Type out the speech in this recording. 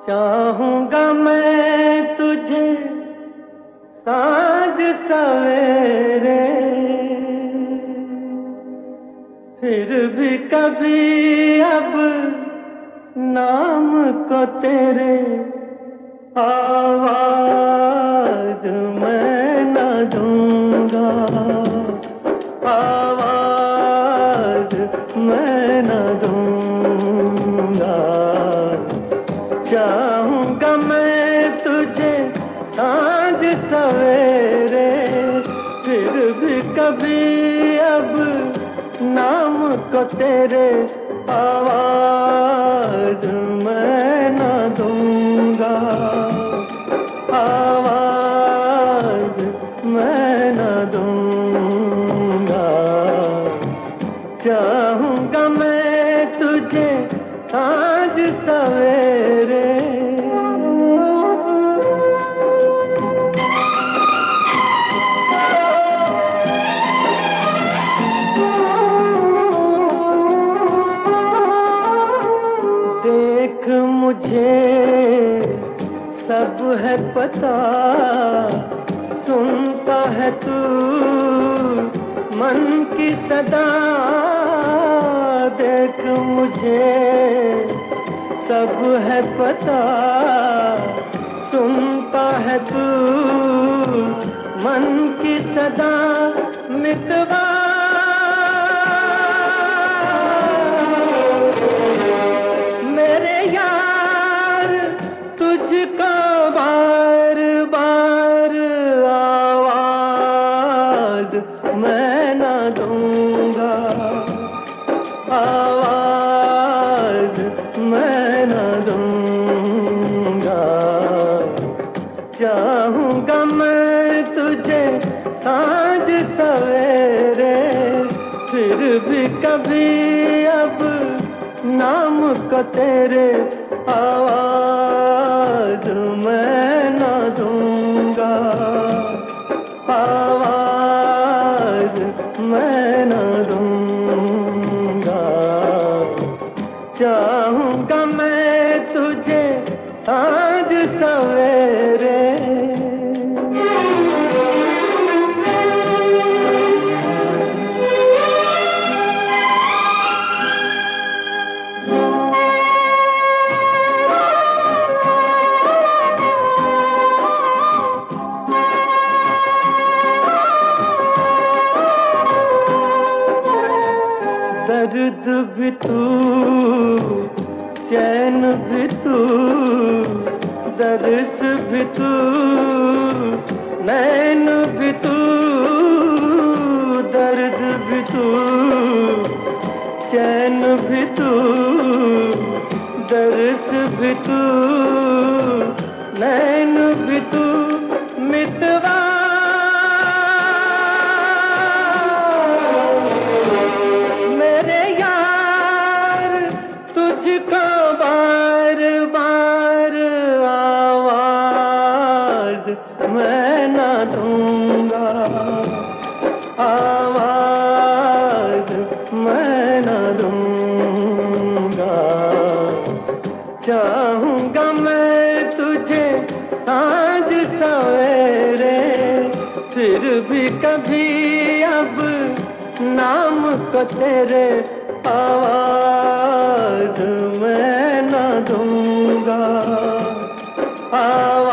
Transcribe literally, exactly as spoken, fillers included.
चाहूंगा मैं तुझे साँझ सवेरे, फिर भी कभी अब नाम को तेरे आवाज मैं न दूंगा, आवाज मैं न दूंगा। चाहूंगा मैं तुझे साँझ सवेरे, फिर भी कभी अब नाम को तेरे आवाज मैं न दूंगा, आवाज मैं न दूंगा। चाहूंगा मैं तुझे साँझ सवेरे। देख मुझे सब है पता, सुनता है तू मन की सदा। देख मुझे सब है पता, सुनता है तू मन की सदा। मितवा मेरे यार तुझको बार बार आवाज मैं न दूंगा, आवाज मैं न दूंगा। चाहूंगा मैं तुझे साँझ सवेरे, फिर भी कभी अब नाम को तेरे आवाज मैं न दूंगा, आवाज मैं न दूंगा। चाहूंगा मैं तुझे साँझ सवेरे। दर्द भी तू, चैन भी तू, दर्स भी तू, नैन भी तू। दर्द भी तू, चैन भी तू, दर्स भी तू, नैन भी तू। मितवा तुझको बार बार आवाज मैं न दूंगा, आवाज मैं न दूंगा। चाहूंगा मैं तुझे साँझ सवेरे, फिर भी कभी अब नाम को तेरे आवाज मैं न दूंगा, आवाज